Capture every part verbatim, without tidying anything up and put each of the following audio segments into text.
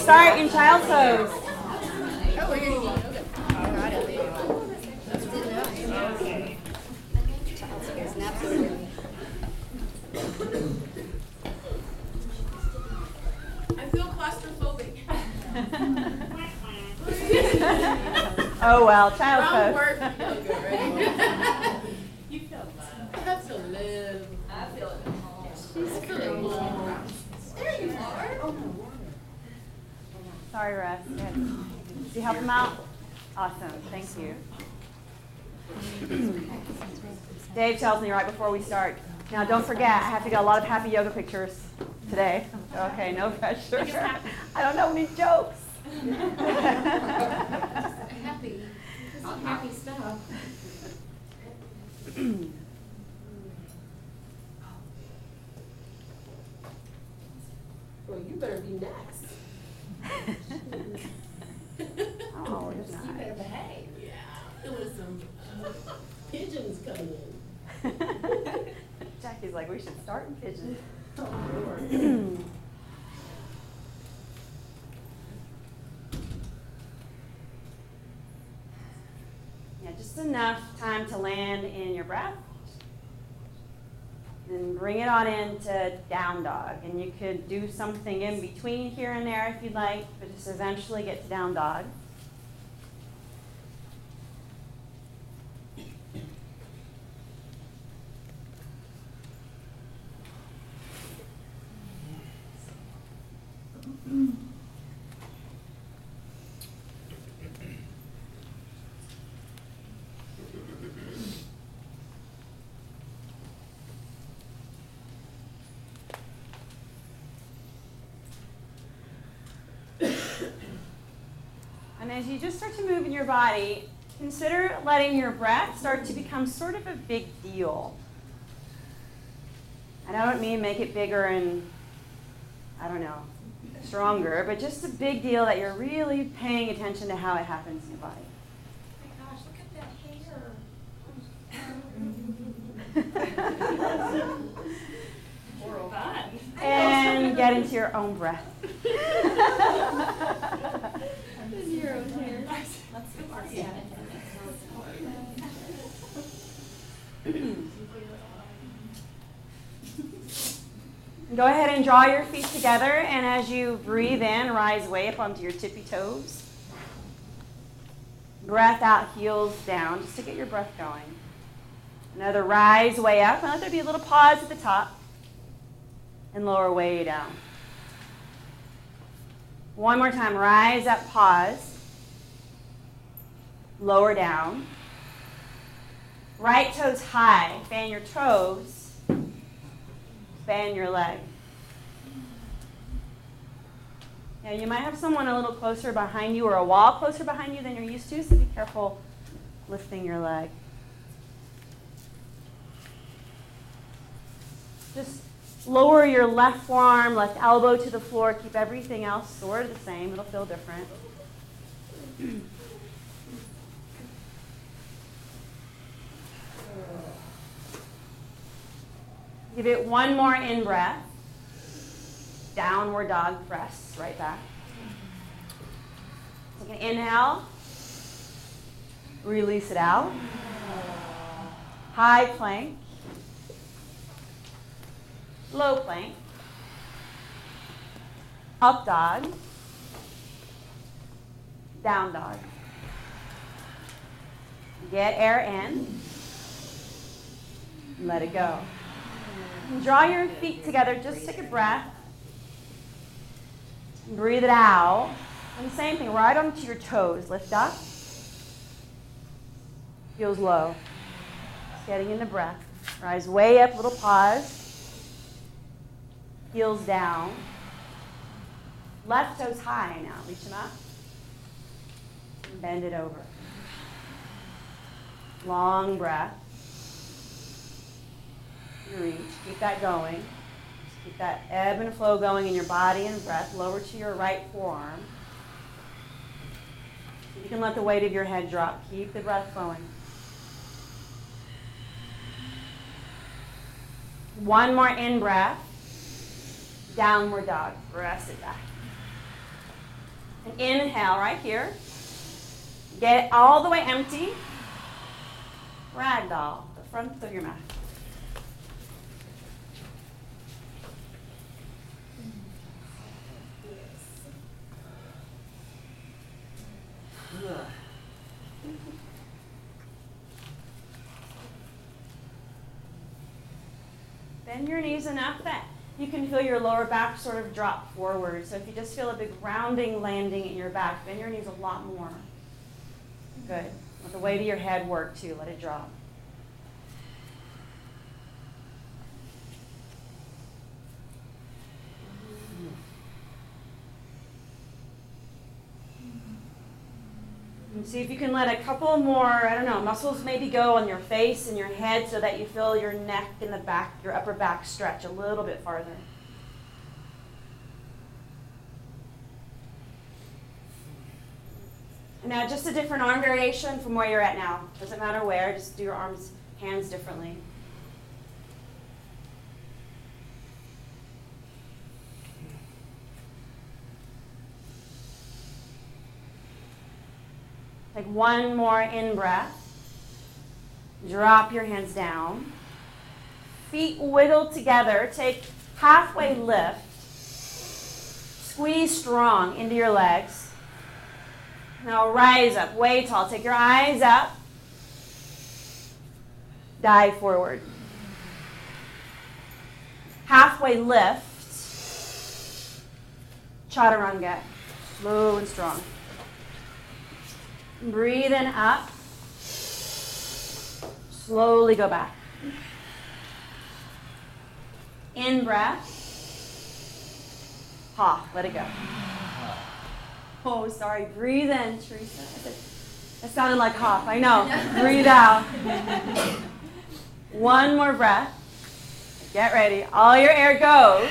start in child's pose. I feel claustrophobic. Oh well, child's Wrong pose. word. You feel good, right? You feel love. I have to live. I feel it. She's feeling warm. There you are. Sorry, Russ. Good. Did you help him out? Awesome. Thank you. Dave tells me right before we start, now don't forget, I have to get a lot of happy yoga pictures today. Okay, no pressure. I don't know any jokes. Happy. Happy stuff. Well, you better be next. Oh, it's You not. better behave. Yeah. There was some uh, pigeons coming in. Jackie's like, we should start in pigeons. Oh, Lord. Yeah, just enough time to land in your breath. Then bring it on into down dog. And you could do something in between here and there if you'd like, but just eventually get to down dog. And as you just start to move in your body, consider letting your breath start to become sort of a big deal. And I don't mean make it bigger and, I don't know, stronger, but just a big deal that you're really paying attention to how it happens in your body. Oh my gosh, look at that hair. Moral fun. And get into your own breath. Your own hair. Let's see. Go ahead and draw your feet together, and as you breathe in, rise way up onto your tippy toes. Breath out, heels down, just to get your breath going. Another rise way up, and let there be a little pause at the top, and lower way down. One more time, rise up, pause, lower down. Right toes high, fan your toes, fan your leg. Now you might have someone a little closer behind you or a wall closer behind you than you're used to, so be careful lifting your leg. Just lower your left forearm, left elbow to the floor. Keep everything else sort of the same. It'll feel different. Give it one more in-breath. Downward dog, press right back. Take an inhale. Release it out. High plank. Low plank. Up dog. Down dog. Get air in. Let it go. And draw your feet together. Just take a breath. Breathe it out. And the same thing, right onto your toes. Lift up. Feels low. Just getting in the breath. Rise way up, little pause. Heels down. Left toes high now. Reach them up. And bend it over. Long breath. You reach. Keep that going. Just keep that ebb and flow going in your body and breath. Lower to your right forearm. You can let the weight of your head drop. Keep the breath flowing. One more in breath. Downward dog. Press it back. And inhale right here. Get all the way empty. Ragdoll, the front of your mat. Bend your knees enough that you can feel your lower back sort of drop forward. So if you just feel a big rounding landing in your back, bend your knees a lot more. Good. Let the weight of your head work too. Let it drop. And see if you can let a couple more, I don't know, muscles maybe go on your face and your head so that you feel your neck and the back, your upper back stretch a little bit farther. Now just a different arm variation from where you're at now. Doesn't matter where, just do your arms, hands differently. Take one more in-breath. Drop your hands down. Feet wiggle together. Take halfway lift. Squeeze strong into your legs. Now rise up, way tall. Take your eyes up. Dive forward. Halfway lift. Chaturanga. Slow and strong. Breathe in up. Slowly go back. In breath. Ha, let it go. Oh, sorry. Breathe in, Teresa. It sounded like hop. I know. Breathe out. One more breath. Get ready. All your air goes.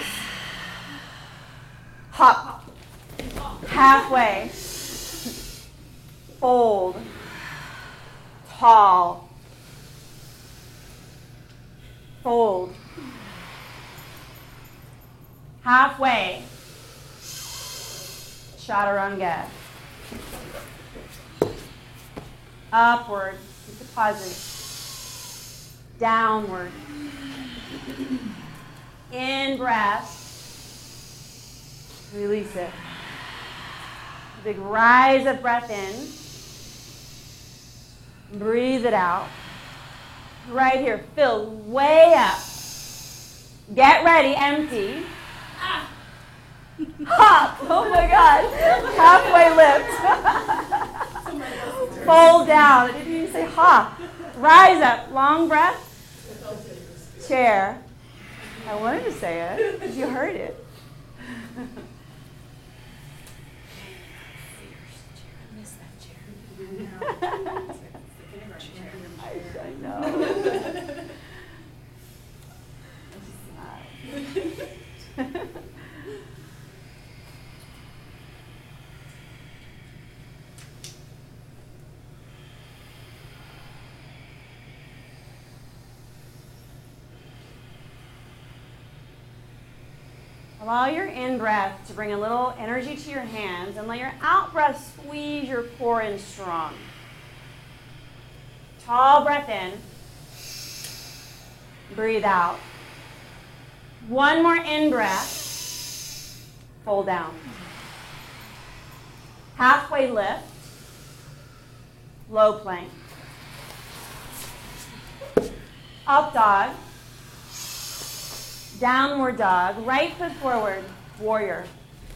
Hop. Halfway. Fold. Tall. Fold. Halfway. Chaturanga. Upward. Keep it pausing. Downward. In breath. Release it. Big rise of breath in. Breathe it out. Right here. Fill way up. Get ready. Empty. Hop. Oh my God. Halfway lift. Fold down. I didn't even say hop. Rise up. Long breath. Chair. I wanted to say it because you heard it. I know. Allow your in-breath to bring a little energy to your hands, and let your out-breath squeeze your core in strong. Tall breath in. Breathe out. One more in-breath. Fold down. Halfway lift. Low plank. Up dog. Downward dog. Right foot forward. Warrior.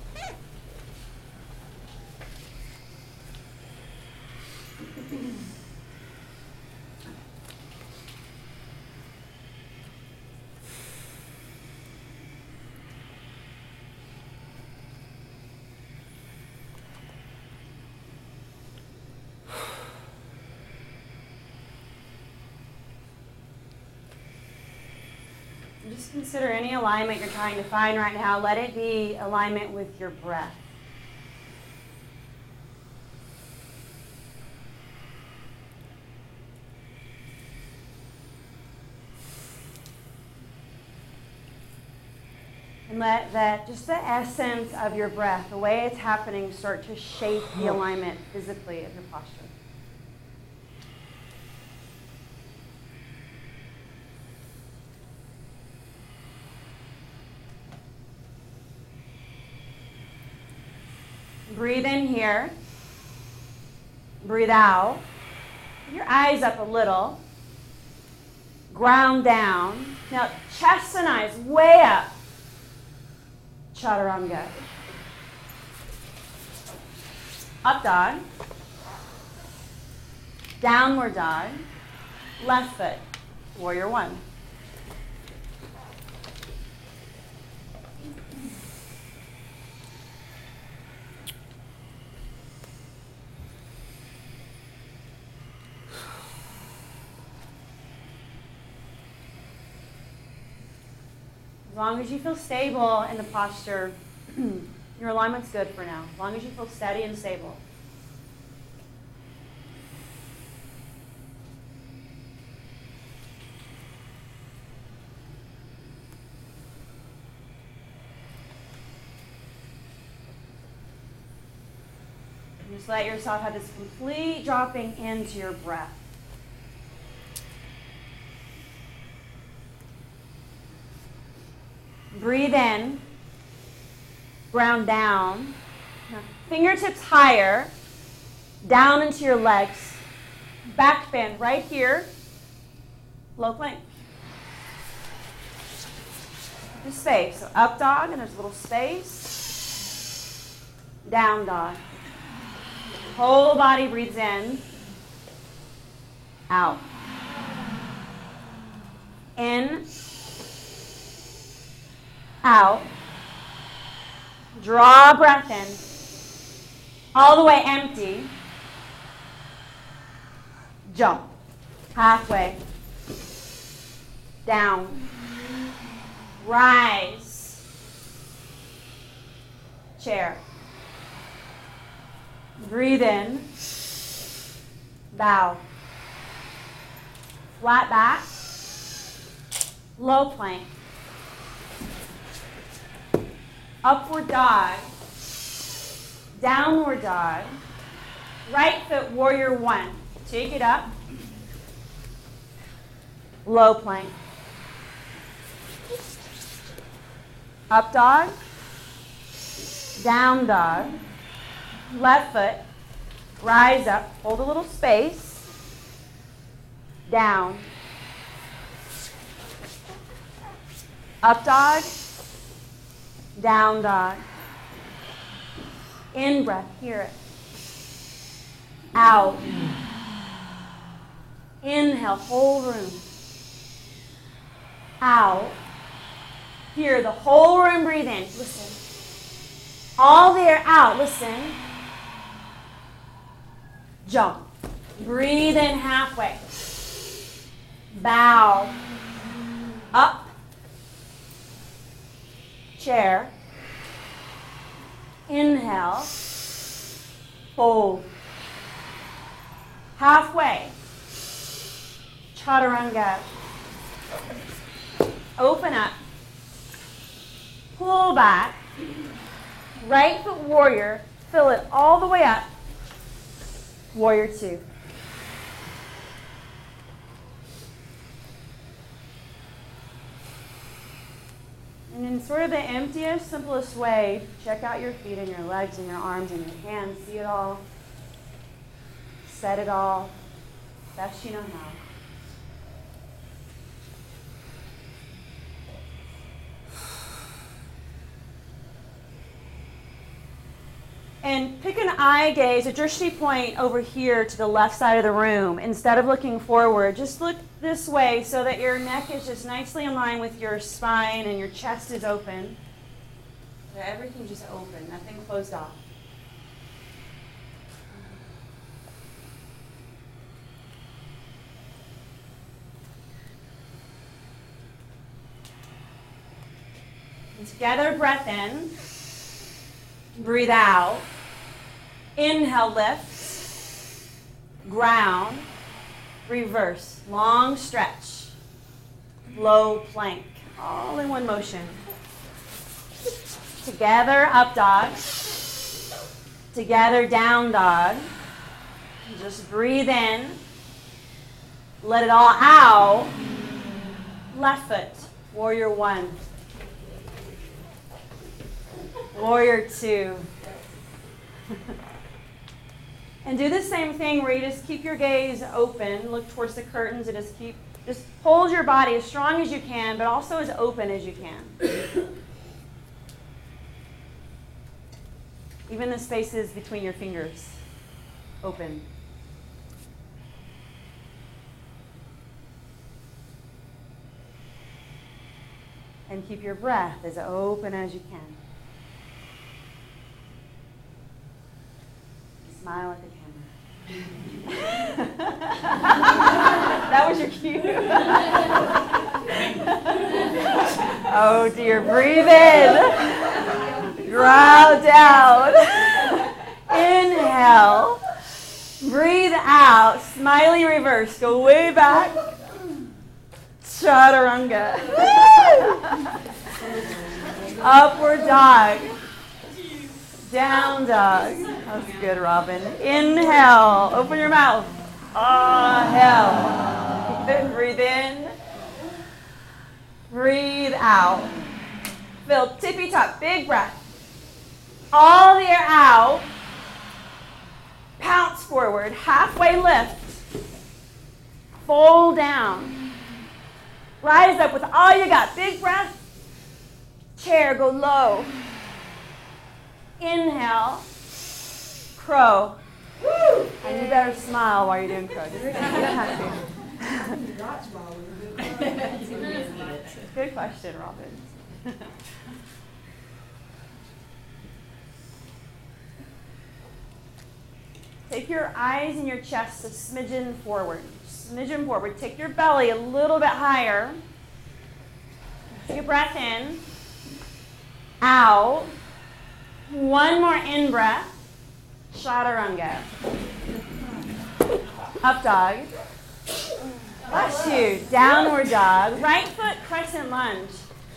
Just consider any alignment you're trying to find right now. Let it be alignment with your breath. And let that, just the essence of your breath, the way it's happening, start to shape the alignment physically of your posture. Breathe in here. Breathe out. Put your eyes up a little. Ground down. Now, chest and eyes way up. Chaturanga. Up dog. Downward dog. Left foot. Warrior one. As long as you feel stable in the posture, your alignment's good for now. As long as you feel steady and stable. And just let yourself have this complete dropping into your breath. Breathe in, ground down, now, fingertips higher, down into your legs, back bend right here, low plank. Just space, so up dog and there's a little space, down dog. Whole body breathes in, out, in, out. Draw breath in. All the way empty. Jump. Halfway. Down. Rise. Chair. Breathe in. Bow. Flat back. Low plank. Upward dog, downward dog, right foot warrior one. Take it up, low plank. Up dog, down dog, left foot, rise up, hold a little space, down. Up dog, down dog. In breath, hear it. Out. Inhale, whole room. Out. Hear the whole room breathe in. Listen. All the air out. Listen. Jump. Breathe in halfway. Bow. Up. Chair. Inhale. Fold. Halfway. Chaturanga. Open up. Pull back. Right foot warrior. Fill it all the way up. Warrior two. And in sort of the emptiest, simplest way, check out your feet and your legs and your arms and your hands. See it all. Set it all. Best you know how. And pick an eye gaze, a drishti point over here to the left side of the room. Instead of looking forward, just look this way so that your neck is just nicely in line with your spine and your chest is open. So everything's just open, nothing closed off. And together, breath in. Breathe out. Inhale, lift. Ground. Reverse. Long stretch. Low plank. All in one motion. Together, up dog. Together, down dog. Just breathe in. Let it all out. Left foot. Warrior one. Warrior two. And do the same thing where you just keep your gaze open, look towards the curtains, and just keep, just hold your body as strong as you can, but also as open as you can. Even the spaces between your fingers, open. And keep your breath as open as you can. Smile at the camera. That was your cue. Oh dear, breathe in. Growl down. Inhale. Breathe out. Smiley reverse. Go way back. Chaturanga. Upward dog. Down dog. That's good, Robin. Inhale. Open your mouth. Ah, hell. Then breathe in. Breathe out. Feel tippy top. Big breath. All the air out. Pounce forward. Halfway lift. Fold down. Rise up with all you got. Big breath. Chair. Go low. Inhale. Crow. And you better smile while you're doing crow. Just, you don't have to. Good question, Robin. Take your eyes and your chest a smidgen forward. Smidgen forward. Take your belly a little bit higher. Take a breath in. Out. One more in breath. Chaturanga. Up dog. Bless you. Downward dog. Right foot crescent lunge.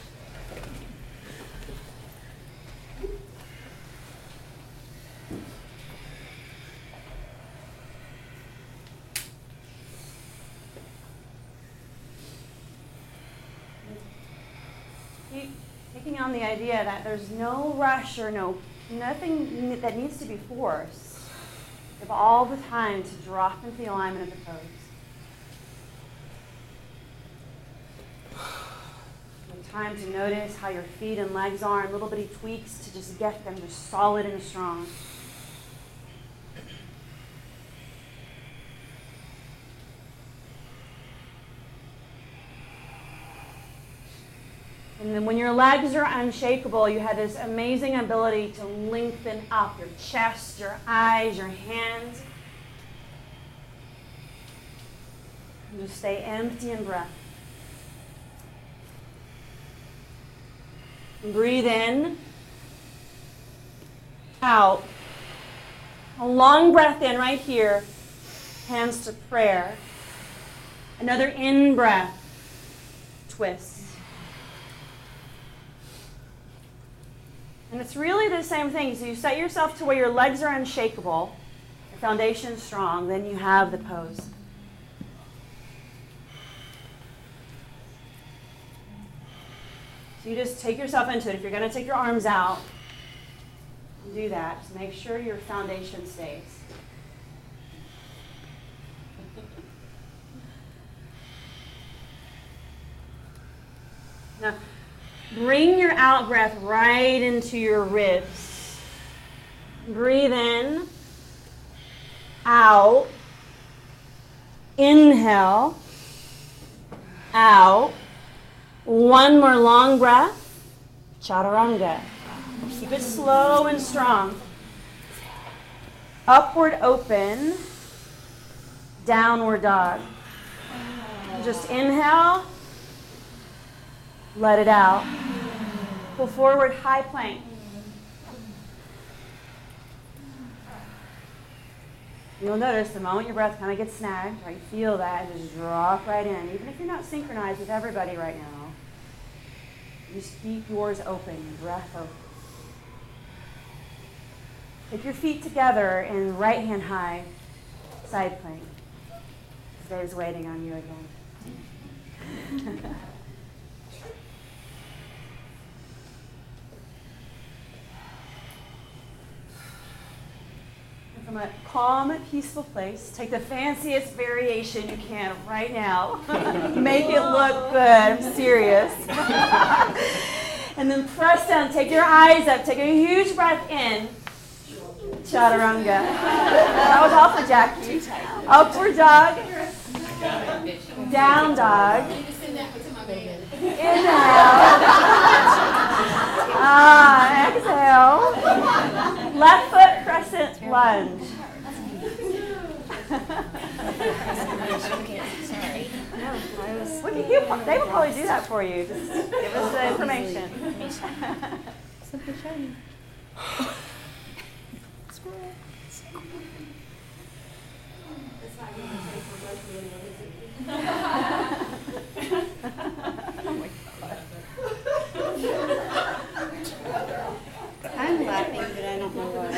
Keep taking on the idea that there's no rush or no nothing that needs to be forced. You have all the time to drop into the alignment of the pose. You have time to notice how your feet and legs are, and little bitty tweaks to just get them just solid and strong. And then when your legs are unshakable, you have this amazing ability to lengthen up your chest, your eyes, your hands. And just stay empty in breath. And breathe in. Out. A long breath in right here. Hands to prayer. Another in breath. Twist. And it's really the same thing. So you set yourself to where your legs are unshakable, your foundation is strong, then you have the pose. So you just take yourself into it. If you're going to take your arms out, do that. Just make sure your foundation stays. Now, bring your out breath right into your ribs. Breathe in, out, inhale, out. One more long breath, chaturanga. Keep it slow and strong. Upward open, downward dog. Just inhale. Let it out. Pull forward, high plank. You'll notice the moment your breath kind of gets snagged, right? Feel that, just drop right in. Even if you're not synchronized with everybody right now, just keep yours open, your breath open. Take your feet together in right hand high side plank. Dave's waiting on you again. From a calm, peaceful place, take the fanciest variation you can right now. Make it look good. I'm serious. And then press down. Take your eyes up. Take a huge breath in. Chaturanga. That was all for Jackie. Upward dog. Down dog. Inhale. Ah, exhale. Left foot crescent lunge. We can, you, they will probably do that for you. Just give us the information. Simply shiny. Squirrel. I'm laughing, but I don't know why.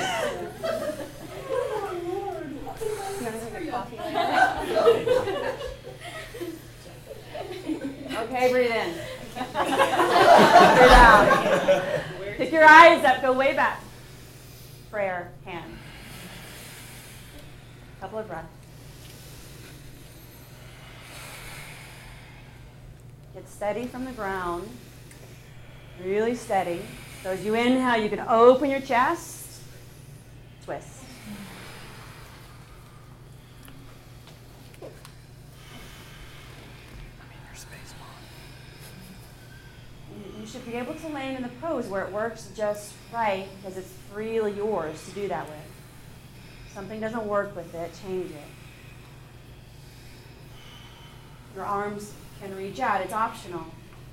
Okay, breathe in. Breathe out. Pick your eyes up, go way back. Prayer hand. Couple of breaths. Get steady from the ground. Really steady. So as you inhale, you can open your chest. Twist. You should be able to land in the pose where it works just right because it's freely yours to do that with. If something doesn't work with it, change it. Your arms can reach out. It's optional.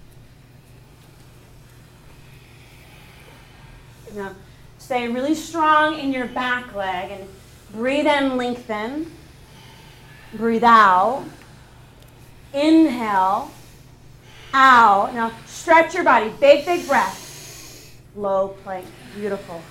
Now, stay really strong in your back leg and breathe in, lengthen. Breathe out. Inhale. Out. Now, stretch your body. Big, big breath. Low plank. Beautiful.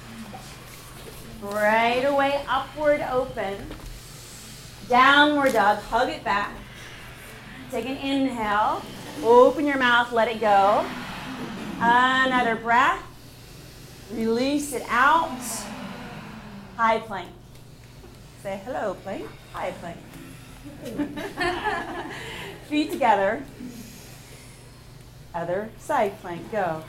Right away, upward open. Downward dog. Hug it back. Take an inhale. Open your mouth. Let it go. Another breath. Release it out. High plank. Say hello, plank. High plank. Feet together. Other side plank. Go.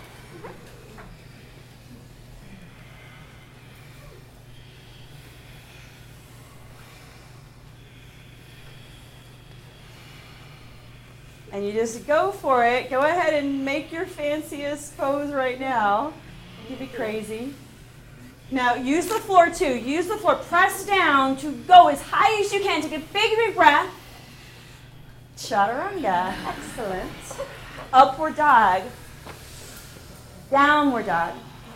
And you just go for it. Go ahead and make your fanciest pose right now. You could be crazy. Now, use the floor too. Use the floor. Press down to go as high as you can. Take a big, big breath. Chaturanga. Excellent. Upward dog. Downward dog.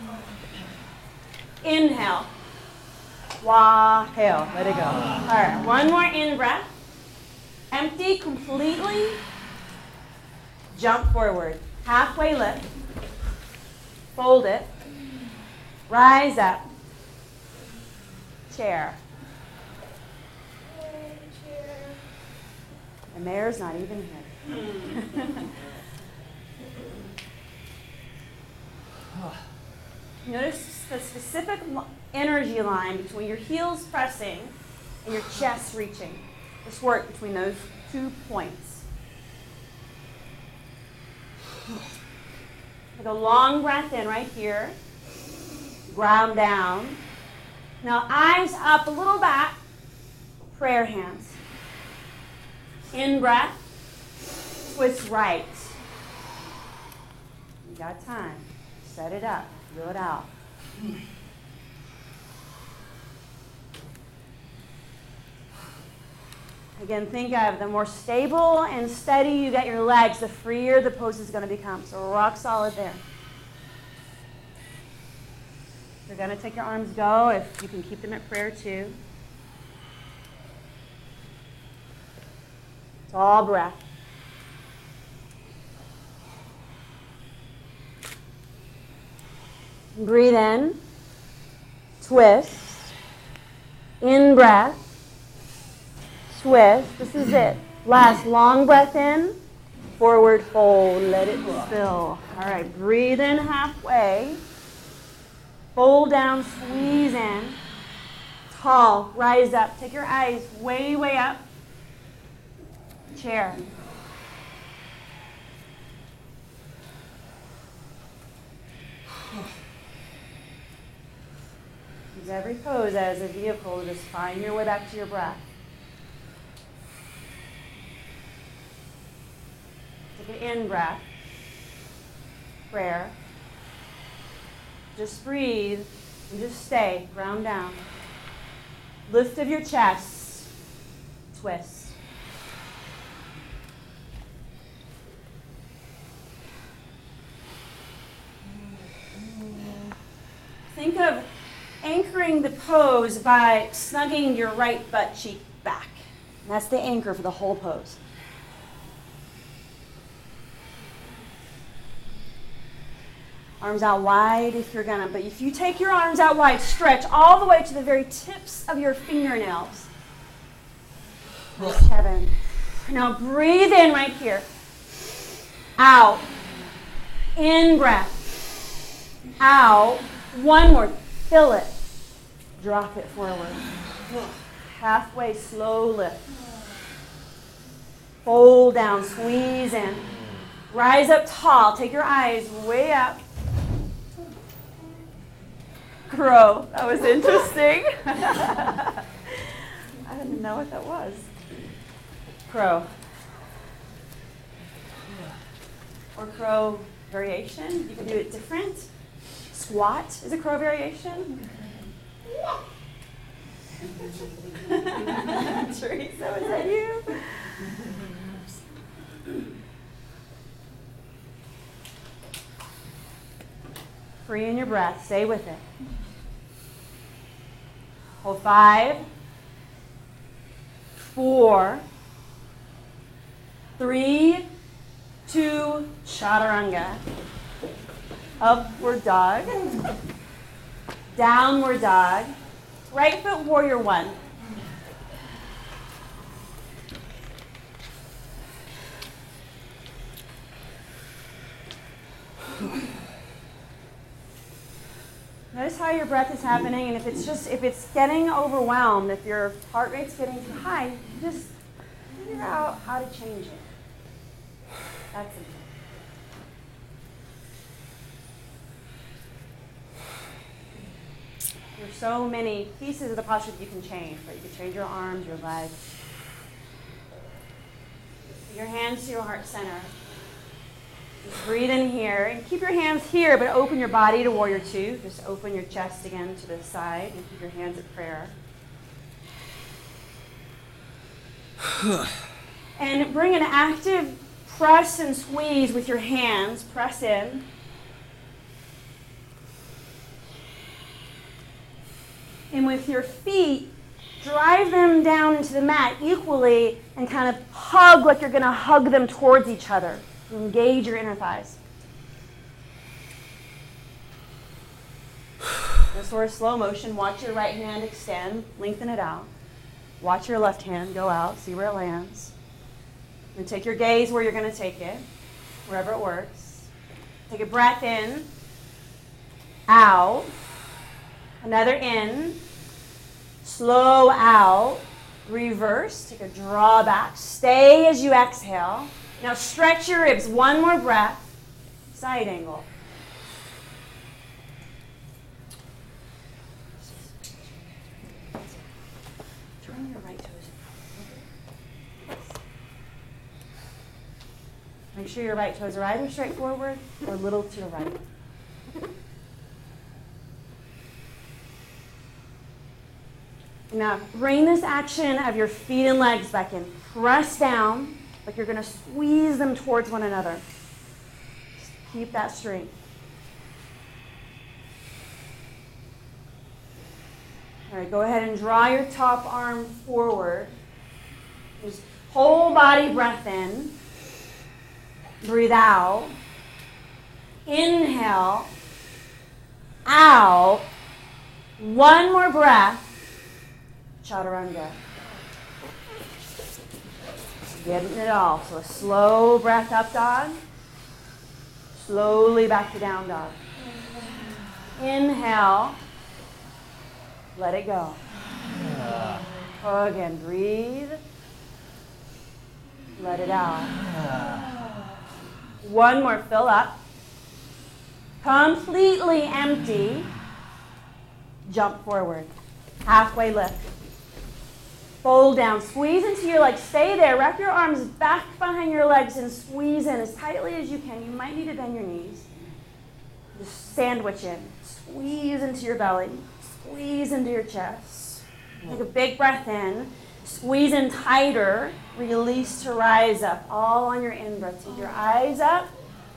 Inhale. Wah-hale. Let it go. All right. One more in breath. Empty completely. Jump forward. Halfway lift. Fold it. Rise up. Chair. The mayor's not even here. Notice the specific energy line between your heels pressing and your chest reaching. Just work between those two points. Take a long breath in right here. Ground down. Now eyes up, a little back. Prayer hands. In breath. Twist right. You got time. Set it up. Feel it out. Again, think of the more stable and steady you get your legs, the freer the pose is going to become. So rock solid there. You're going to take your arms, go. If you can keep them at prayer too. It's all breath. Breathe in. Twist. In breath. Twist. This is it. Last long breath in. Forward fold. Let it fill. All right. Breathe in halfway. Fold down. Squeeze in. Tall. Rise up. Take your eyes way, way up. Chair. Use every pose as a vehicle to just find your way back to your breath. Take an in breath. Prayer. Just breathe and just stay. Ground down. Lift of your chest. Twist. Think of anchoring the pose by snugging your right butt cheek back. And that's the anchor for the whole pose. Arms out wide if you're gonna, but if you take your arms out wide, stretch all the way to the very tips of your fingernails. Nice, Kevin. Now breathe in right here. Out. In breath. Out. One more. Fill it. Drop it forward. Halfway, slow lift. Fold down, squeeze in. Rise up tall. Take your eyes way up. Crow. That was interesting. I didn't know what that was. Crow. Or crow variation. You can do it different. Squat is a crow variation. Teresa, was that you? Free in your breath. Stay with it. Hold five, four, three, two, chaturanga. Upward dog. Downward dog. Right foot warrior one. Notice how your breath is happening, and if it's just if it's getting overwhelmed, if your heart rate's getting too high, just figure out how to change it. That's it. There's so many pieces of the posture that you can change, right? You can change your arms, your legs. Your hands to your heart center. Just breathe in here and keep your hands here, but open your body to warrior two. Just open your chest again to the side and keep your hands at prayer. And bring an active press and squeeze with your hands. Press in. And with your feet, drive them down into the mat equally and kind of hug like you're going to hug them towards each other. Engage your inner thighs. This sort of slow motion. Watch your right hand extend. Lengthen it out. Watch your left hand go out. See where it lands. And take your gaze where you're going to take it, wherever it works. Take a breath in. Out. Another in. Slow out. Reverse. Take a draw back. Stay as you exhale. Now stretch your ribs. One more breath. Side angle. Turn your right toes. Make sure your right toes are either straight forward or a little to the right. Now, bring this action of your feet and legs back in. Press down like you're going to squeeze them towards one another. Just keep that strength. All right, go ahead and draw your top arm forward. Just whole body breath in. Breathe out. Inhale. Out. One more breath. chaturanga. Getting it all. So a slow breath up dog. Slowly back to down dog. Inhale. Let it go. Again, breathe. Let it out. One more, fill up. Completely empty. Jump forward. Halfway lift. Fold down. Squeeze into your legs. Stay there. Wrap your arms back behind your legs and squeeze in as tightly as you can. You might need to bend your knees. Just sandwich in. Squeeze into your belly. Squeeze into your chest. Take a big breath in. Squeeze in tighter. Release to rise up. All on your in-breath. Take your eyes up.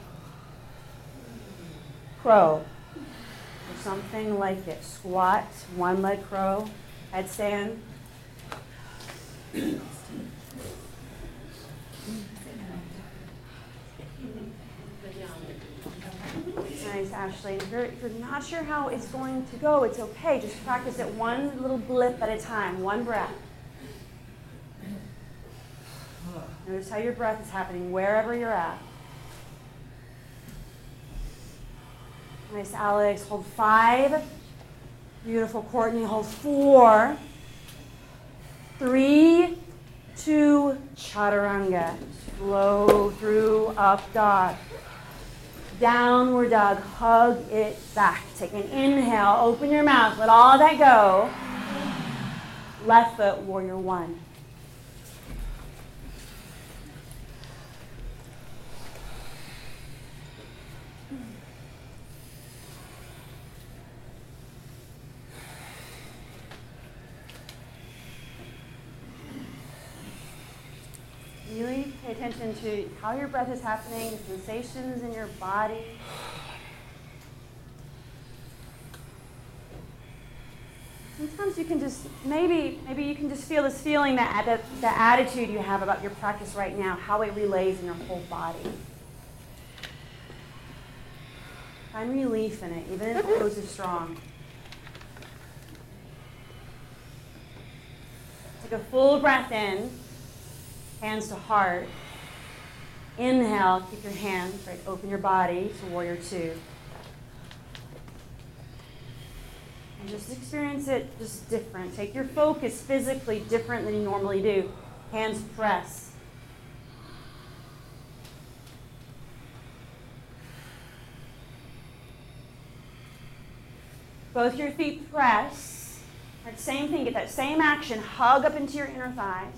Crow. Or something like it. Squat. One leg crow. Headstand. Nice, Ashley. If you're, if you're not sure how it's going to go, it's okay. Just practice it one little blip at a time, one breath. Notice how your breath is happening wherever you're at. Nice, Alex. Hold five. Beautiful, Courtney. Hold four. Three, two, chaturanga. Flow through up dog. Downward dog. Hug it back. Take an inhale. Open your mouth. Let all that go. Left foot, warrior one. Really pay attention to how your breath is happening, the sensations in your body. Sometimes you can just, maybe maybe you can just feel this feeling, that the, the attitude you have about your practice right now, how it relays in your whole body. Find relief in it, even if the pose is strong. Take a full breath in. Hands to heart. Inhale, keep your hands, right, open your body to warrior two. And just experience it just different. Take your focus physically different than you normally do. Hands press. Both your feet press. Right, same thing, get that same action. Hug up into your inner thighs.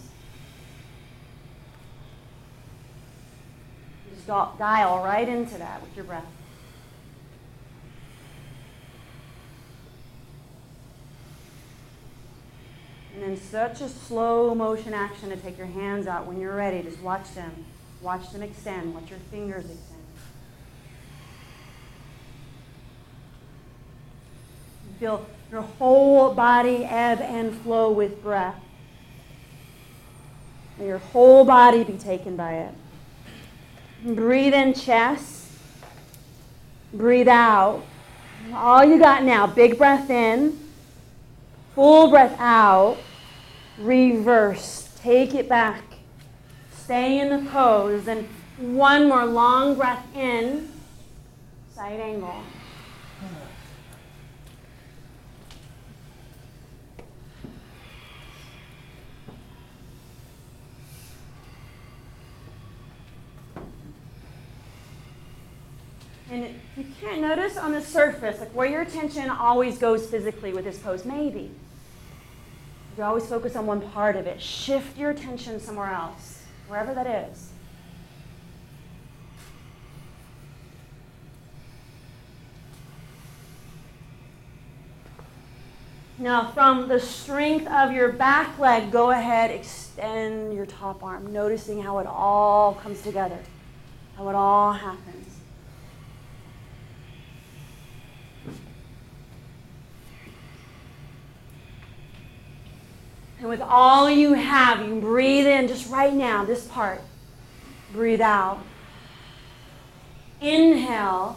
Dial right into that with your breath. And then such a slow motion action to take your hands out when you're ready. Just watch them. Watch them extend. Watch your fingers extend. You feel your whole body ebb and flow with breath. May your whole body be taken by it. Breathe in chest. Breathe out. All you got now. Big breath in. Full breath out. Reverse. Take it back. Stay in the pose. And one more long breath in. Side angle. And you can't notice on the surface, like where your attention always goes physically with this pose, maybe. You always focus on one part of it. Shift your attention somewhere else, wherever that is. Now, from the strength of your back leg, go ahead, extend your top arm, noticing how it all comes together, how it all happens. And with all you have, you breathe in just right now, this part. Breathe out. Inhale.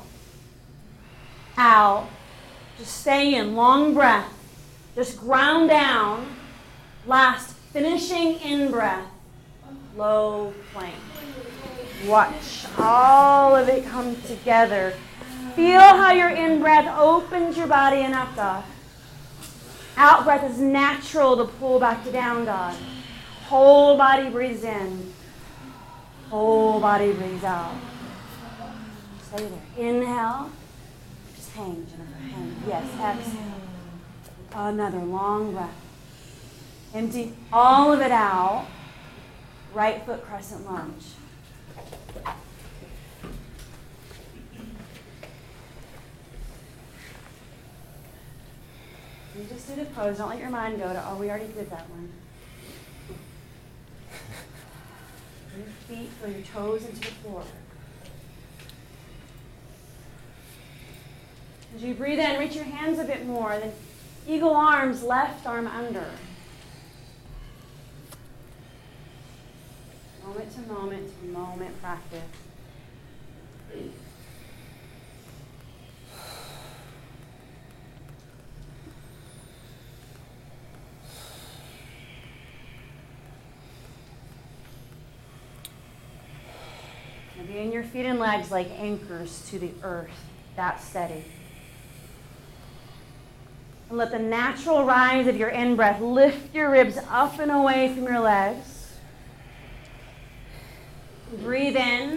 Out. Just stay in. Long breath. Just ground down. Last, finishing in-breath, low plank. Watch all of it come together. Feel how your in-breath opens your body in up dog. Out-breath is natural to pull back to down dog. Whole body breathes in. Whole body breathes out. Stay there. Inhale. Just hang, Jennifer. Hang. Yes, exhale. Another long breath. Empty all of it out. Right foot crescent lunge. You just do the pose. Don't let your mind go to, oh, we already did that one. Your feet, feel your toes into the floor. As you breathe in, reach your hands a bit more. Then eagle arms, left arm under. Moment to moment to moment practice. Maybe your feet and legs like anchors to the earth. That steady. And let the natural rise of your in-breath lift your ribs up and away from your legs. Breathe in.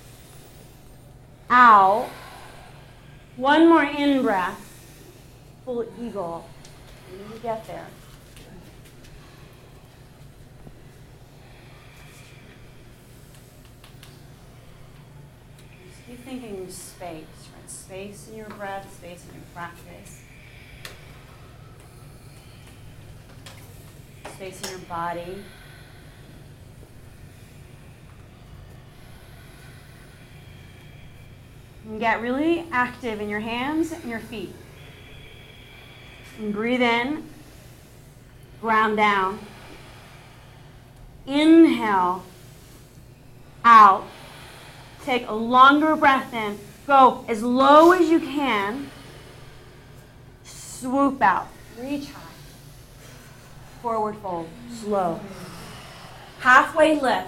Out. One more in-breath. Full eagle. When you get there. Just keep thinking space, right? Space in your breath, space in your practice. Space in your body. And get really active in your hands and your feet. And breathe in, ground down. Inhale, out. Take a longer breath in. Go as low as you can. Swoop out. Reach high. Forward fold. Slow. Halfway lift.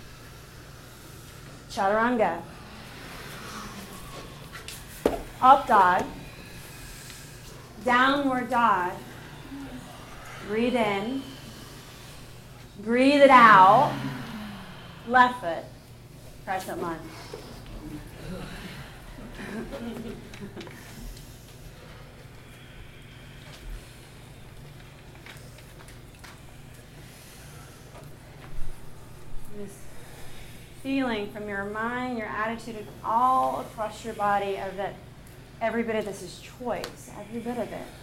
Chaturanga. Up dog. Downward dog. Breathe in. Breathe it out. Left foot. Crescent lunge. This feeling from your mind, your attitude, all across your body of that every bit of this is choice. Every bit of it.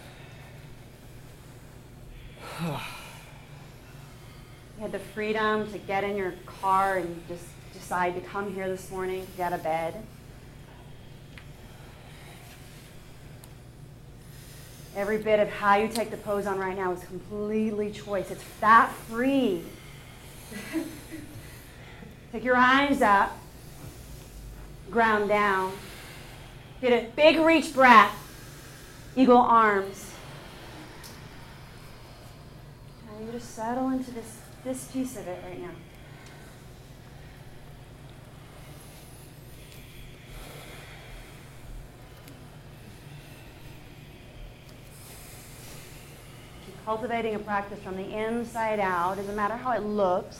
You had the freedom to get in your car and just decide to come here this morning, get out of bed. Every bit of how you take the pose on right now is completely choice. It's that free. Take your eyes up, ground down. Get a big reach breath, eagle arms. And you just settle into this, this piece of it right now. Keep cultivating a practice from the inside out. Doesn't matter how it looks.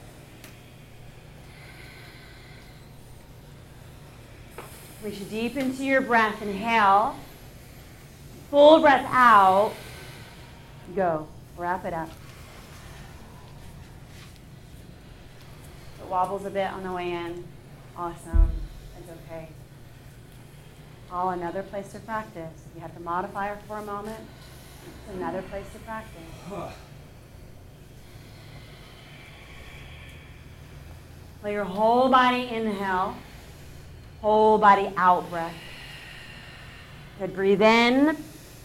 Reach deep into your breath. Inhale. Full breath out. Go. Wrap it up. It wobbles a bit on the way in. Awesome. It's okay. Oh, another place to practice. You have to modify it for a moment. It's another place to practice. Let your whole body inhale. Whole body out breath. Good. Breathe in.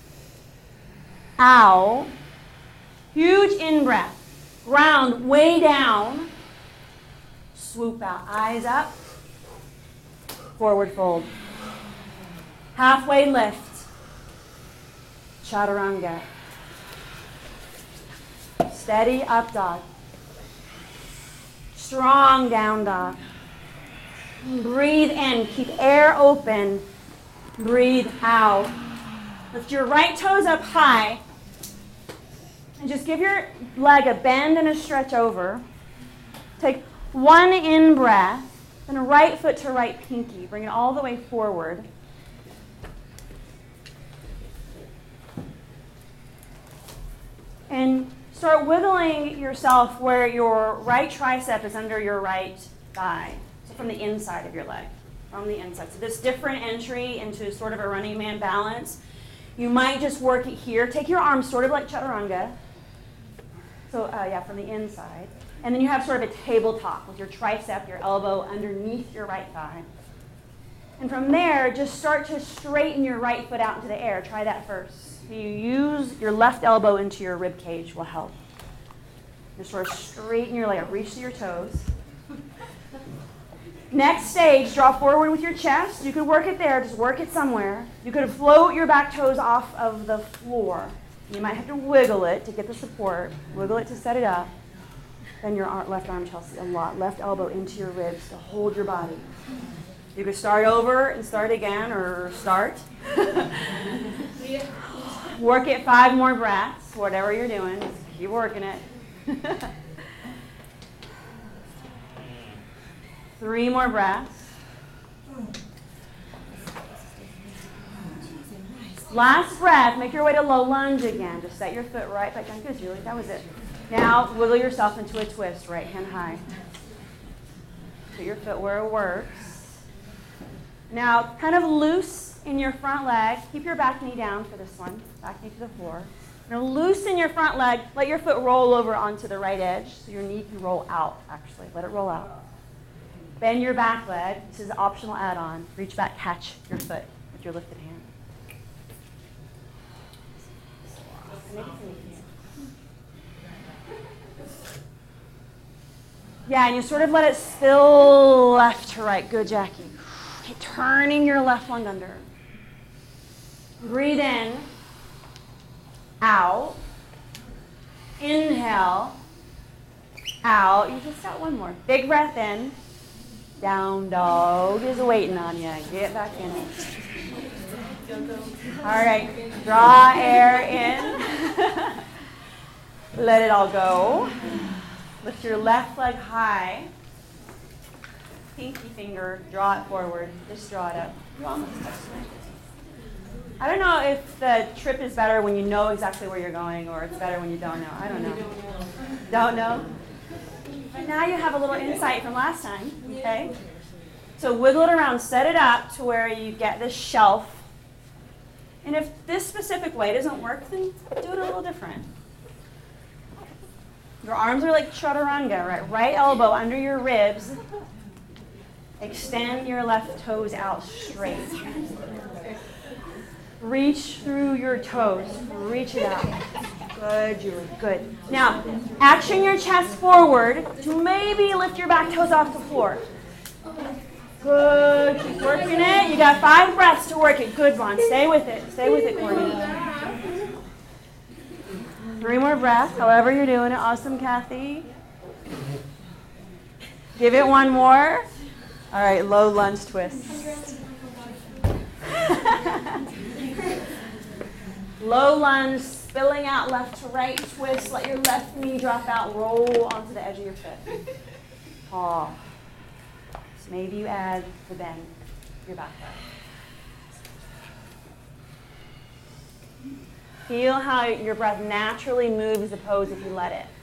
Out. Huge in breath. Ground way down. Swoop out. Eyes up. Forward fold. Halfway lift. Chaturanga. Steady up dog. Strong down dog. Breathe in. Keep air open. Breathe out. Lift your right toes up high. And just give your leg a bend and a stretch over. Take one in breath. Then a right foot to right pinky. Bring it all the way forward. And start wiggling yourself where your right tricep is under your right thigh. So from the inside of your leg. From the inside. So this different entry into sort of a running man balance. You might just work it here. Take your arms sort of like chaturanga. So uh, yeah, from the inside. And then you have sort of a tabletop with your tricep, your elbow underneath your right thigh. And from there, just start to straighten your right foot out into the air. Try that first. So you use your left elbow into your rib cage will help. Just sort of straighten your leg, reach to your toes. Next stage, draw forward with your chest. You could work it there, just work it somewhere. You could float your back toes off of the floor. You might have to wiggle it to get the support, wiggle it to set it up. Then your left arm, Chelsea, a lot. Left elbow into your ribs to hold your body. You could start over and start again, or start. Work it five more breaths, whatever you're doing. Just keep working it. Three more breaths. Last breath, make your way to low lunge again. Just set your foot right back down. Good, Julie, that was it. Now, wiggle yourself into a twist, right hand high. Put your foot where it works. Now, kind of loose in your front leg. Keep your back knee down for this one. Back knee to the floor. Now, loosen your front leg. Let your foot roll over onto the right edge so your knee can roll out, actually. Let it roll out. Bend your back leg. This is an optional add-on. Reach back, catch your foot with your lifted hand. Yeah, and you sort of let it spill left to right. Good, Jackie. Okay, turning your left lung under. Breathe in. Out. Inhale. Out. You just got one more. Big breath in. Down dog is waiting on you. Get back in it. All right. Draw air in. Let it all go. Lift your left leg high. Pinky finger, draw it forward. Just draw it up. You almost touched it. I don't know if the trip is better when you know exactly where you're going, or it's better when you don't know. I don't know. Don't know? But now you have a little insight from last time, okay? So wiggle it around, set it up to where you get this shelf. And if this specific way doesn't work, then do it a little different. Your arms are like chaturanga, right? Right elbow under your ribs. Extend your left toes out straight. Reach through your toes. Reach it out. Good, Julie. Good. Now, action your chest forward to maybe lift your back toes off the floor. Good. Keep working it. You got five breaths to work it. Good, Vaughn. Stay with it. Stay with it, Courtney. Three more breaths, however you're doing it. Awesome, Kathy. Give it one more. All right, low lunge twist. Low lunge, spilling out left to right twist. Let your left knee drop out, roll onto the edge of your foot. Paw. So maybe you add the bend, your back leg. Feel how your breath naturally moves the pose if you let it.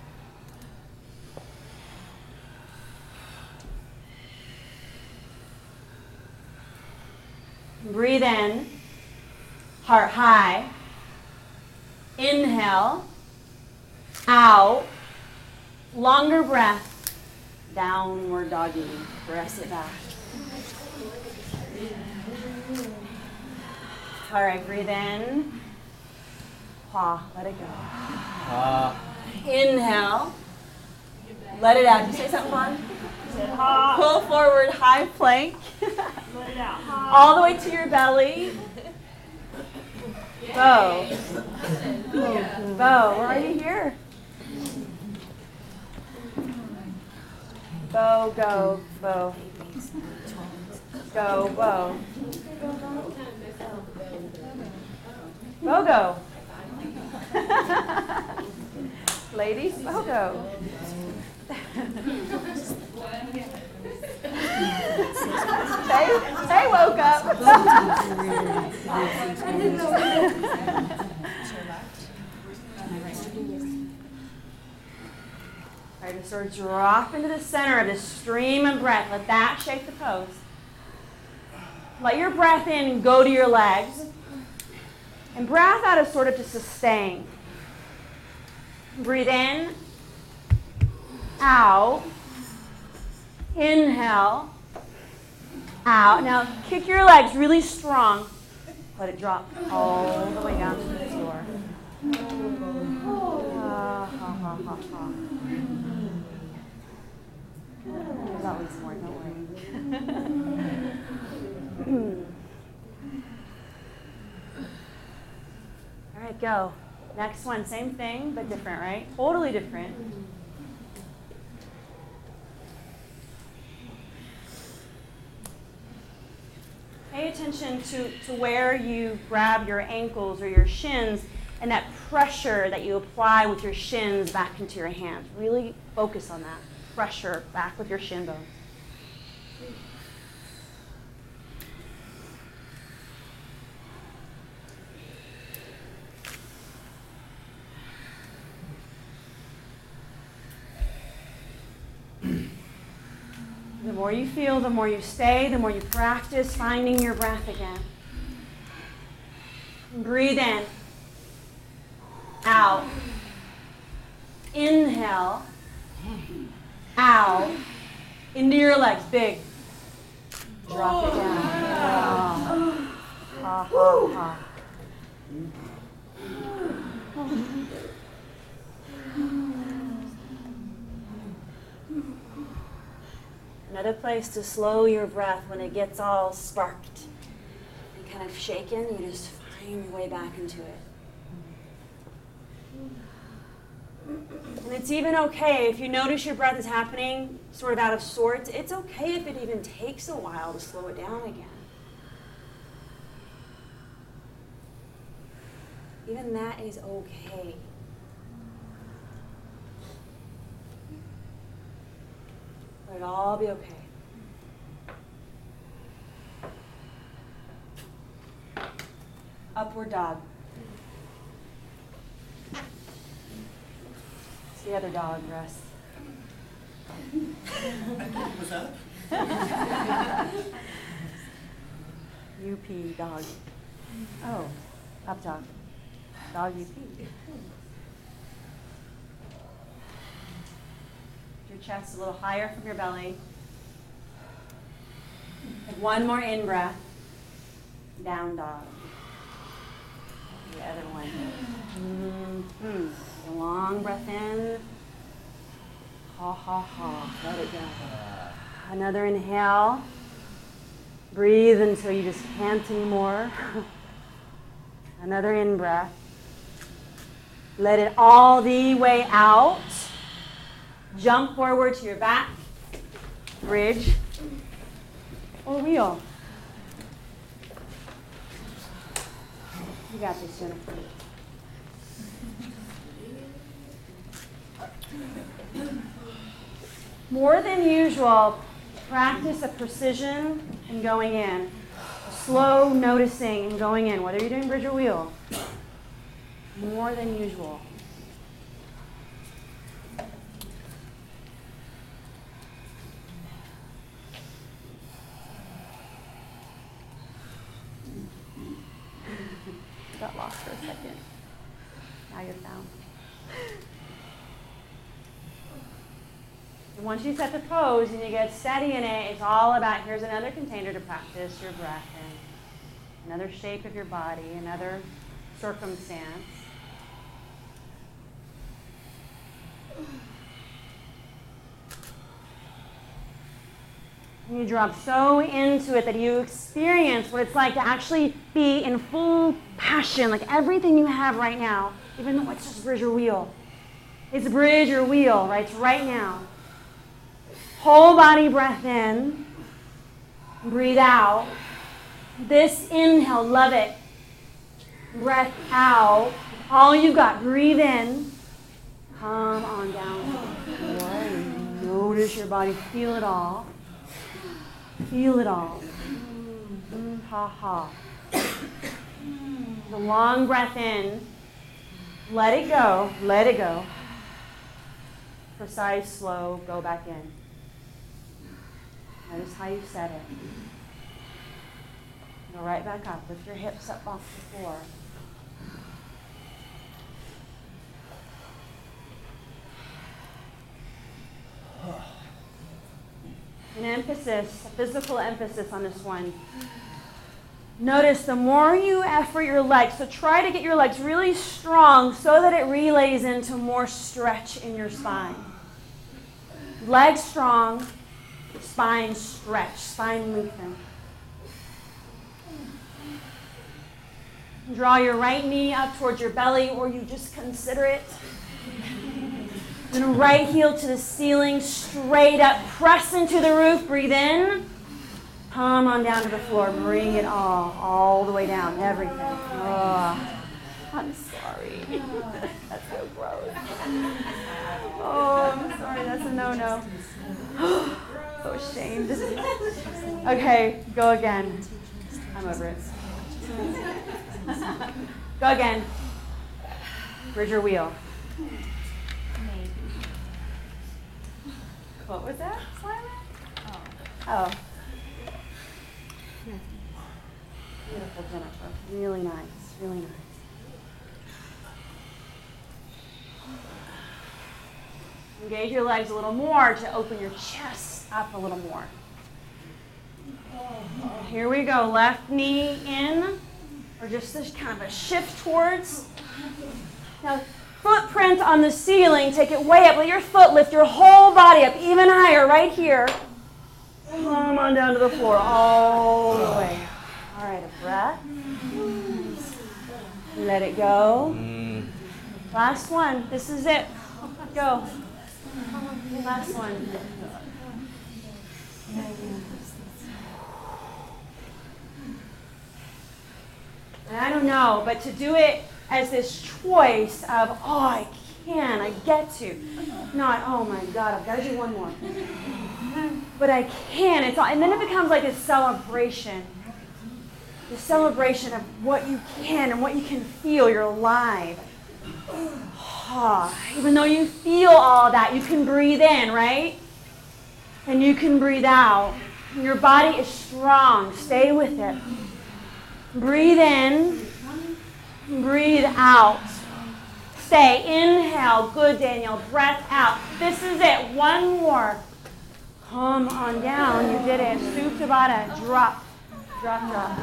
Breathe in, heart high. Inhale, out, longer breath, downward doggy. Press it back. All right, breathe in. Paw, let it go. Uh. Inhale. Let it out. Did you say something, Vaughn? Pull forward, high plank. Let it out. All the way to your belly. Bow. Bow. We're already here. Bow, go, bow. Go, bow. Bogo. Ladies, bogo. they, they woke up. All right, just sort of drop into the center of this stream of breath. Let that shape the pose. Let your breath in go to your legs. And breath out is sort of to sustain. Breathe in, out, inhale, out. Now kick your legs really strong. Let it drop all the way down to the floor. Ah, ha, ha, ha, ha. There's always more, don't worry. All right, go. Next one, same thing, but different, right? Totally different. Pay attention to, to where you grab your ankles or your shins and that pressure that you apply with your shins back into your hands. Really focus on that pressure back with your shin bones. The more you feel, the more you stay, the more you practice finding your breath again. Breathe in. Out. Inhale. Out. Into your legs. Big. Drop it down. Oh. Ha, ha, ha. Another place to slow your breath when it gets all sparked and kind of shaken, you just find your way back into it. And it's even okay if you notice your breath is happening sort of out of sorts. It's okay if it even takes a while to slow it down again. Even that is okay. Let it all be okay. Upward dog. It's the other dog, rest. What's up? U P dog. Oh, up dog. Dog U P. Your chest a little higher from your belly. Take one more in breath. Down dog. The other one. Mm-hmm. A long breath in. Ha ha ha. Let it go. Another inhale. Breathe until you just can't anymore. Another in breath. Let it all the way out. Jump forward to your back. Bridge. Or wheel. You got this, Jennifer. More than usual, practice a precision in going in. A slow noticing and going in, whether you're doing bridge or wheel. More than usual. Got lost for a second. Now you're found. And once you set the pose and you get steady in it, it's all about, here's another container to practice your breath in. Another shape of your body, another circumstance. And you drop so into it that you experience what it's like to actually be in full passion, like everything you have right now, even though it's just bridge or wheel. It's bridge or wheel, right? It's right now. Whole body breath in. Breathe out. This inhale, love it. Breath out. All you've got, breathe in. Come on down. Notice your body, feel it all. Feel it all. Mm, ha ha. The long breath in. Let it go. Let it go. Precise, slow, go back in. Notice how you set it. Go right back up. Lift your hips up off the floor. An emphasis, a physical emphasis on this one. Notice the more you effort your legs, so try to get your legs really strong so that it relays into more stretch in your spine. Legs strong, spine stretch, spine lengthen. Draw your right knee up towards your belly, or you just consider it. Then right heel to the ceiling, straight up, press into the roof, breathe in. Come on down to the floor, bring it all, all the way down, everything. Oh, I'm sorry. That's so gross. Oh, I'm sorry, that's a no-no. So ashamed. Okay, go again. I'm over it. Go again. Bridge your wheel. What was that, Simon? Oh. Oh. Beautiful, Jennifer. Really nice. Really nice. Engage your legs a little more to open your chest up a little more. Here we go. Left knee in, or just this kind of a shift towards. Now, footprint on the ceiling. Take it way up. Let your foot lift your whole body up even higher right here. Come on down to the floor all the way. All right, a breath. Let it go. Last one. This is it. Go. Last one. And I don't know, but to do it as this choice of, oh, I can, I get to. Not, oh my God, I've got to do one more. But I can. It's all, and then it becomes like a celebration. The celebration of what you can and what you can feel. You're alive. Oh, even though you feel all that, you can breathe in, right? And you can breathe out. Your body is strong. Stay with it. Breathe in. Breathe out. Stay. Inhale. Good, Danielle. Breath out. This is it. One more. Come on down. You did it. Supta Baddha. Drop. Drop, drop.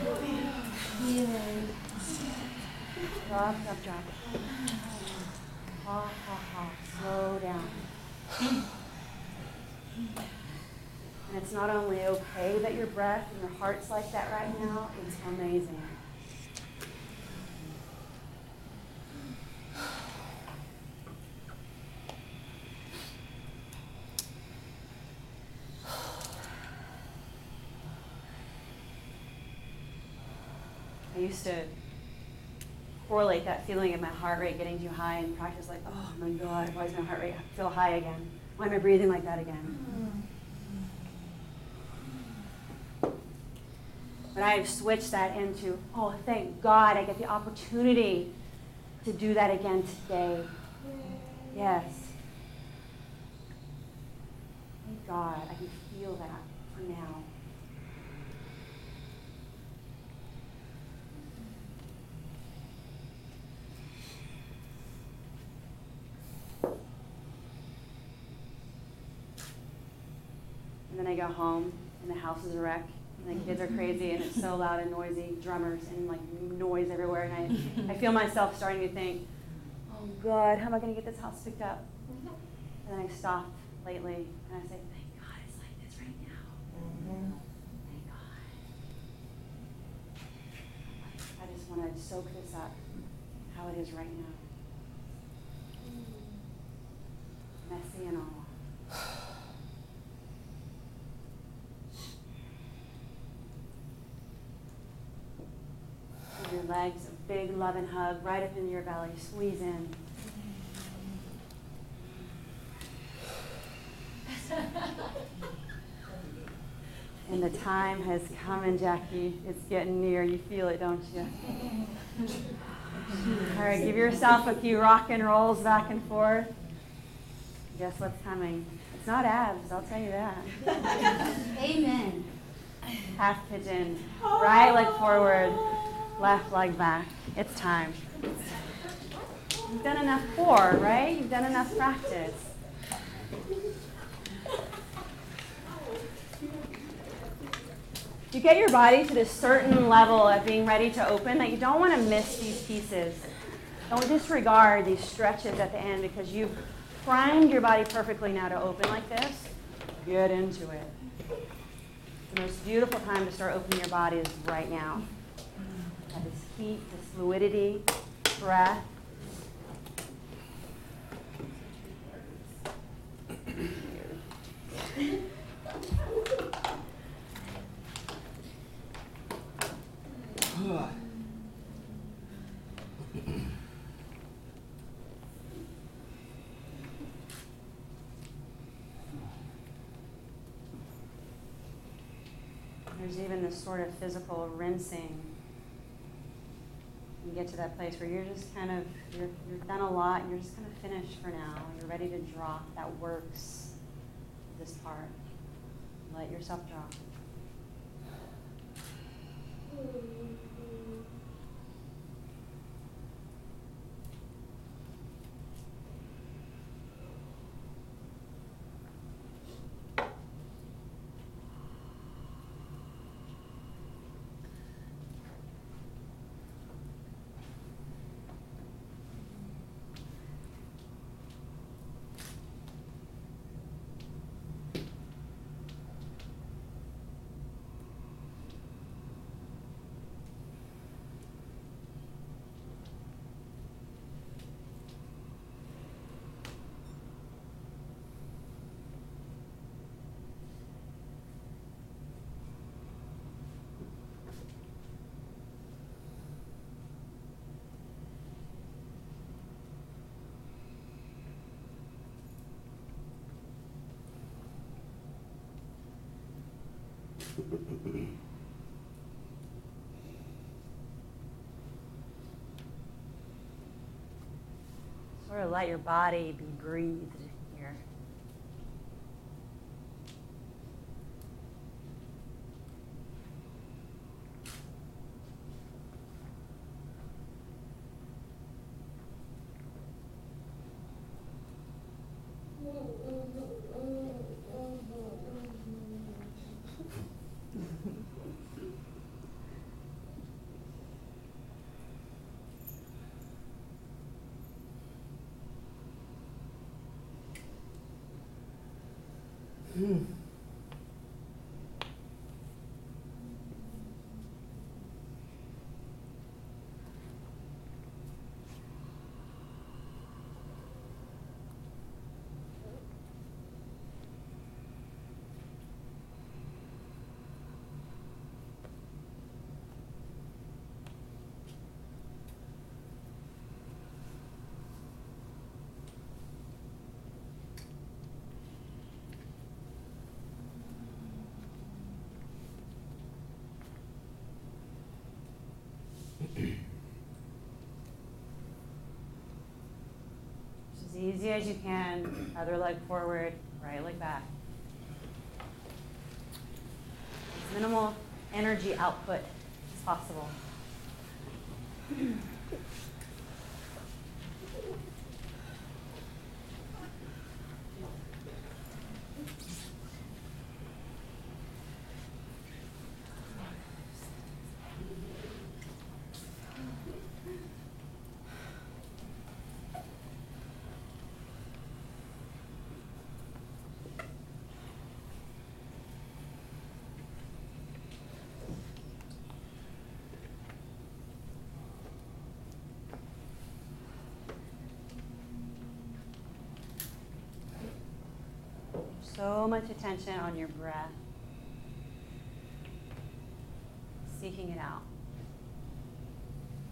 Drop, drop, drop. Ha, ha, ha. Slow down. And it's not only okay that your breath and your heart's like that right now, it's amazing. I used to correlate that feeling of my heart rate getting too high and practice like, oh my God, why does my heart rate feel high again? Why am I breathing like that again? But I have switched that into, oh, thank God I get the opportunity to do that again today. Yes. Thank God I can feel that for now. And then I go home, and the house is a wreck, and the kids are crazy, and it's so loud and noisy, drummers, and like noise everywhere, and I, I feel myself starting to think, oh God, how am I going to get this house picked up? And then I stopped lately, and I say, thank God it's like this right now. Thank God. I just want to soak this up, how it is right now. Messy and all. legs, a big loving hug right up into your belly. Squeeze in. And the time has come, and Jackie, it's getting near. You feel it, don't you? All right, give yourself a few rock and rolls back and forth. Guess what's coming? It's not abs, I'll tell you that. Amen. Half pigeon, right leg forward, left leg back. It's time. You've done enough core, right? You've done enough practice. You get your body to this certain level of being ready to open that you don't want to miss these pieces. Don't disregard these stretches at the end because you've primed your body perfectly now to open like this. Get into it. The most beautiful time to start opening your body is right now. Have this heat, this fluidity, breath. There's even this sort of physical rinsing. You get to that place where you're just kind of, you're, you've done a lot, and you're just kind of finished for now. You're ready to drop. That works, this part. Let yourself drop. Sort of let your body be breathed here. Hmm. As easy as you can, other leg forward, right leg back. As minimal energy output as possible. So much attention on your breath, seeking it out.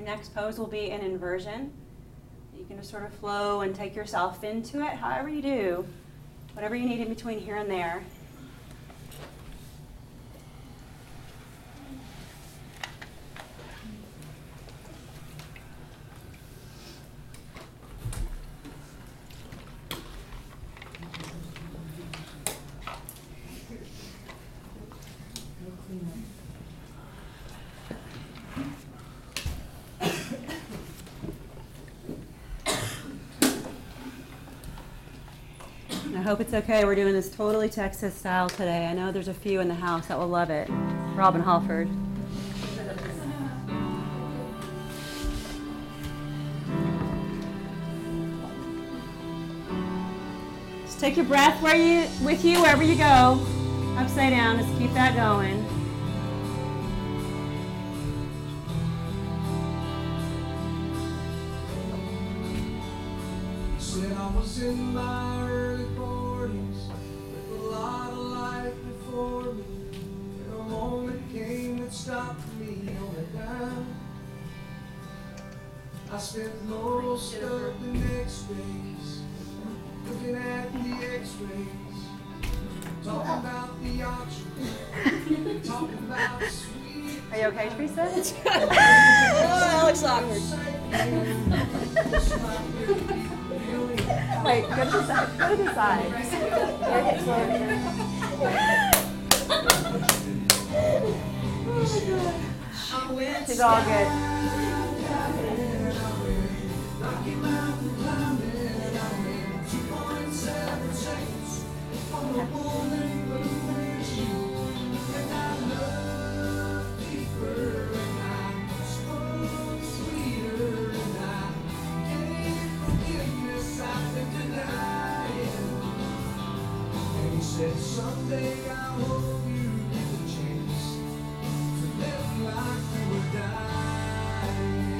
next pose will be an inversion. You can just sort of flow and take yourself into it, however you do, whatever you need in between here and there. I hope it's okay. We're doing this totally Texas style today. I know there's a few in the house that will love it. Robin Halford. Just take your breath where you, with you wherever you go. Upside down. Just keep that going. Said I was in my early forties with a lot of life before me, and a moment came that stopped me on a dime. I spent most of the next days looking at the x-rays, talking about the options, talking about the sweet. Are you okay, Teresa? Oh, that looks awkward. Wait, go to the side. Go to the side. Here, get slower here. She's all good. Said someday I hope you get the chance to live like you were dying.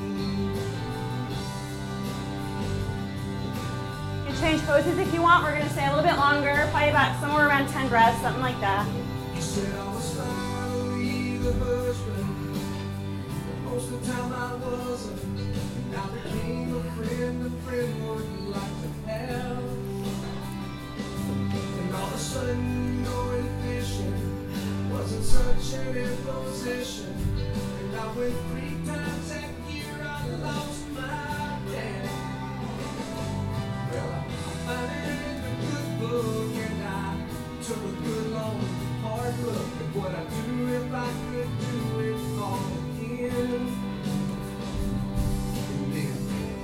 You can change poses if you want. We're going to stay a little bit longer, probably about somewhere around ten breaths, something like that. You said I was finally the husband, but most of the time I wasn't. And I became a friend, a friend wouldn't like to have. All of a sudden going fishing wasn't such an imposition, and I went three times that year. I lost my dad. Well, I found it in the good book, and I took a good long hard look at what I'd do if I could do it all again. And then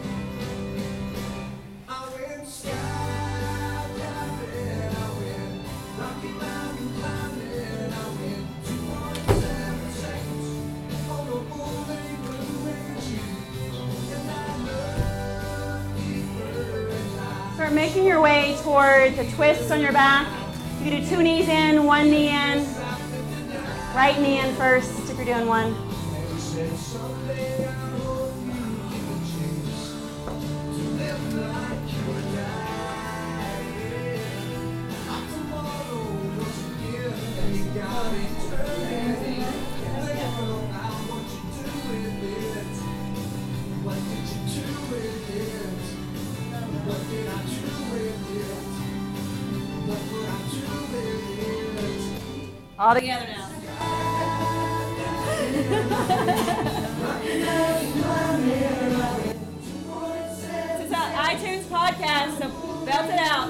I went skydiving. Rocky Mountain climbing, I went two point seven seconds on a bowling blue machine, and I looked deeper and I Start making your way towards the twists on your back. You can do two knees in, one knee in. Right knee in first if you're doing one. and said someday I hope you get a chance to live like you were dying. Not tomorrow was a gift and you got eternity. Can't live without what you do with it. What did you do with it? What did I do with it? What would I do with it? All together now. This is our iTunes podcast, so belt it out.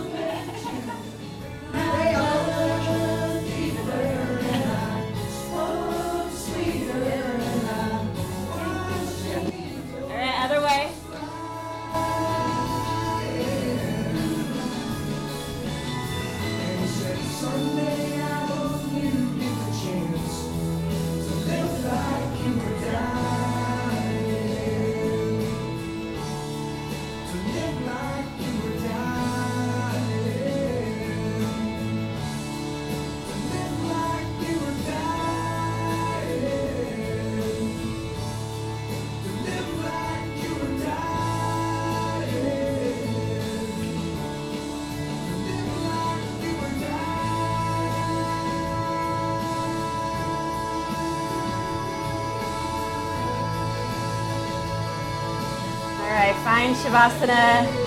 All right, other way. And he said, someday I hope you get the chance to live like you were dying. To live like you were dying. Lion Shavasana.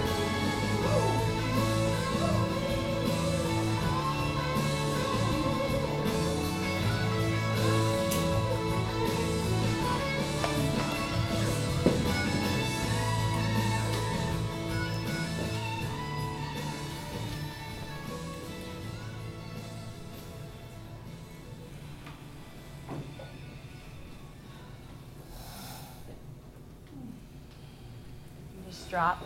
Just drop.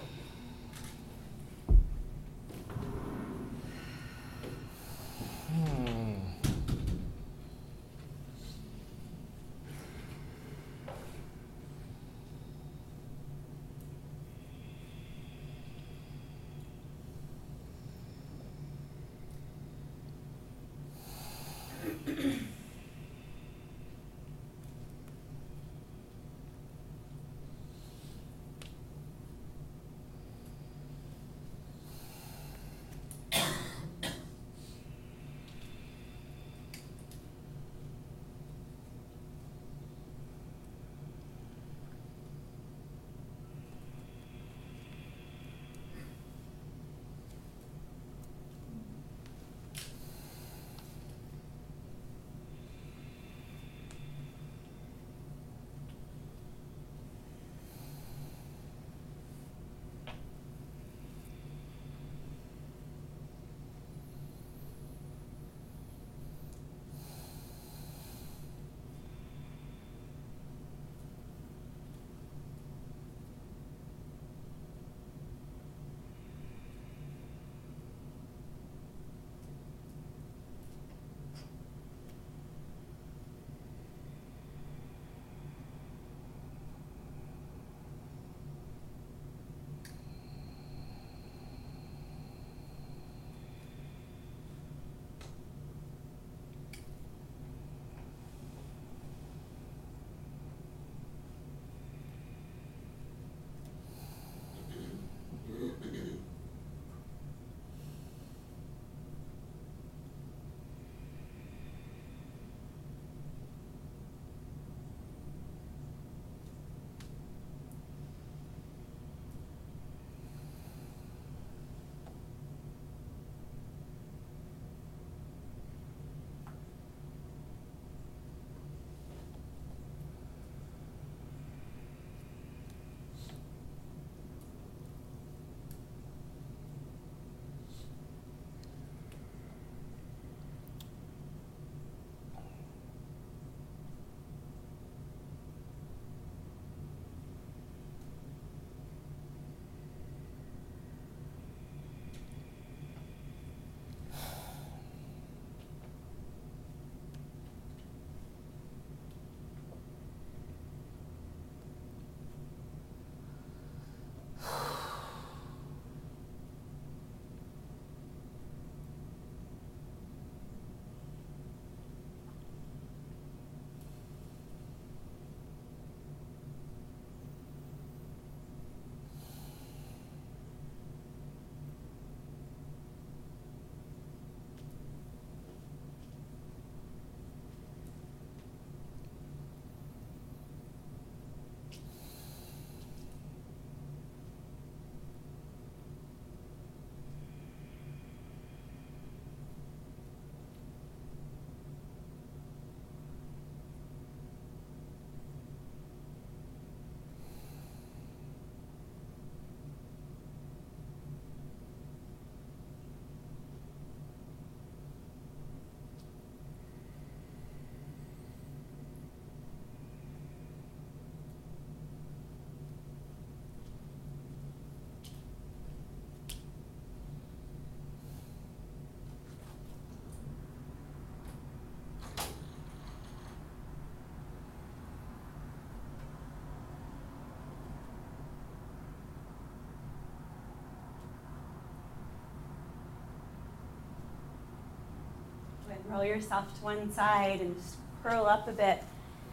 Roll yourself to one side and just curl up a bit.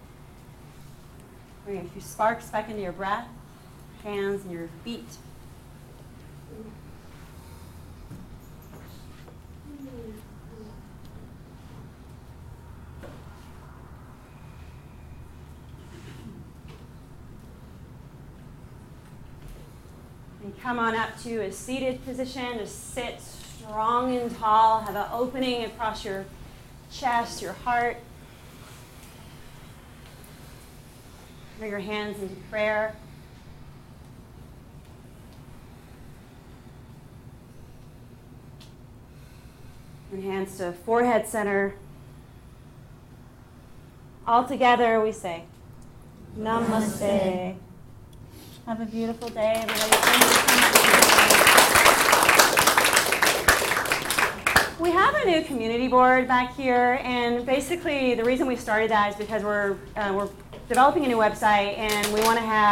Bring a few sparks back into your breath, hands and your feet. come on up to a seated position. Just sit strong and tall. Have an opening across your chest, your heart. Bring your hands into prayer. And hands to forehead center. All together we say, Namaste. Have a beautiful day, everybody. Thank you so much. We have a new community board back here, and basically the reason we started that is because we're uh, we're developing a new website, and we want to have